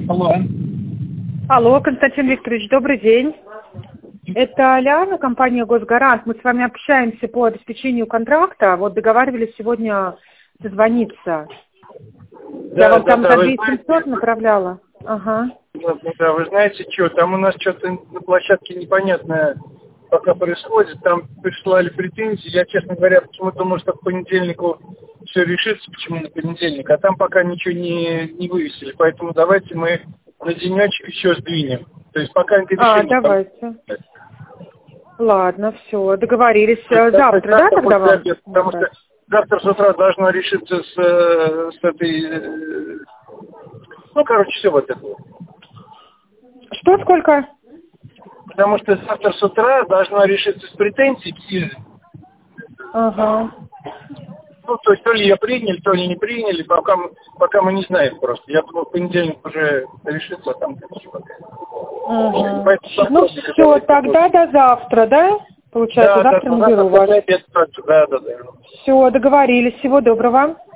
Алло. Алло, Константин Викторович, добрый день. Это Ляна, компания «Госгарант». Мы с вами общаемся по обеспечению контракта. Вот договаривались сегодня созвониться. Да, Я вам там за вы 2700 знаете, направляла. Ага. Да, вы знаете что, там у нас что-то на площадке непонятное пока происходит. Там прислали претензии. Я, честно говоря, почему-то думал, что к понедельнику все решится, почему на понедельник. А там пока ничего не вывесили. Поэтому давайте мы на денечек еще сдвинем. То есть пока решение... давайте. Ладно, все, договорились. Завтра, да, тогда вам? Потому что завтра с утра должно решиться с этой... Ну, короче, все вот это. Что, сколько? Потому что завтра с утра должно решиться с претензией. Ага. Ну, то есть то ли ее приняли, то ли не приняли, пока мы не знаем просто. Я думаю, в понедельник уже решится, а там еще пока. Ага. Ну, все, тогда до завтра, да? Получается, завтра наберу вас. Да. Все, договорились. Всего доброго.